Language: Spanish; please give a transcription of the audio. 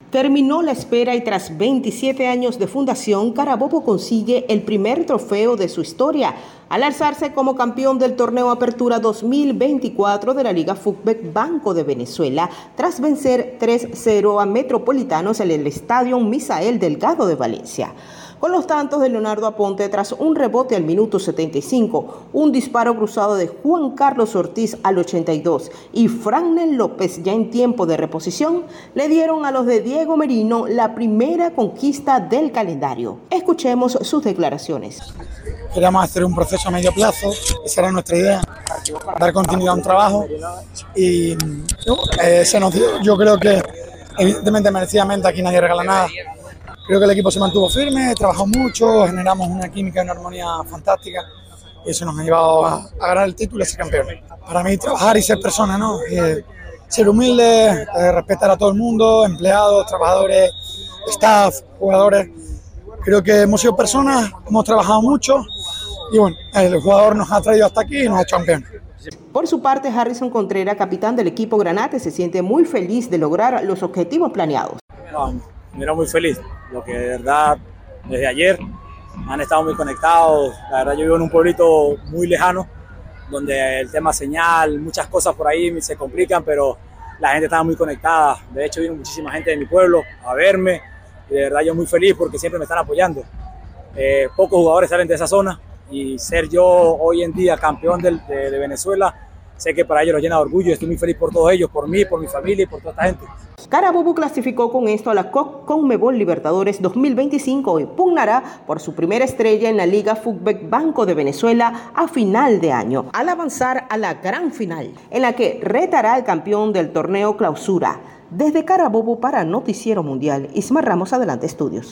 Terminó la espera y tras 27 años de fundación, Carabobo consigue el primer trofeo de su historia al alzarse como campeón del torneo Apertura 2024 de la Liga Fútbol Banco de Venezuela tras vencer 3-0 a Metropolitanos en el Estadio Misael Delgado de Valencia. Con los tantos de Leonardo Aponte tras un rebote al minuto 75, un disparo cruzado de Juan Carlos Ortiz al 82 y Franklin López ya en tiempo de reposición, le dieron a los de Diego Merino la primera conquista del calendario. Escuchemos sus declaraciones. Queríamos hacer un proceso a medio plazo, esa era nuestra idea, dar continuidad a un trabajo y se nos dio. Yo creo que evidentemente merecidamente aquí nadie regala nada. Creo que el equipo se mantuvo firme, trabajó mucho, generamos una química y una armonía fantástica y eso nos ha llevado a ganar el título y ser campeón. Para mí trabajar y ser persona, ¿no? Ser humilde, respetar a todo el mundo, empleados, trabajadores, staff, jugadores. Creo que hemos sido personas, hemos trabajado mucho y bueno, el jugador nos ha traído hasta aquí y nos ha hecho campeón. Por su parte, Harrison Contreras, capitán del equipo Granate, se siente muy feliz de lograr los objetivos planeados. Mira, muy feliz, lo que de verdad desde ayer han estado muy conectados. La verdad yo vivo en un pueblito muy lejano donde el tema señal, muchas cosas por ahí se complican, pero la gente estaba muy conectada. De hecho vino muchísima gente de mi pueblo a verme y de verdad yo muy feliz porque siempre me están apoyando. Pocos jugadores salen de esa zona y ser yo hoy en día campeón de Venezuela, sé que para ellos los llena de orgullo. Estoy muy feliz por todos ellos, por mí, por mi familia y por toda esta gente. Carabobo clasificó con esto a la Conmebol Libertadores 2025 y pugnará por su primera estrella en la Liga Fútbol Banco de Venezuela a final de año, al avanzar a la gran final, en la que retará al campeón del torneo Clausura. Desde Carabobo para Noticiero Mundial, Ismar Ramos, Adelante Estudios.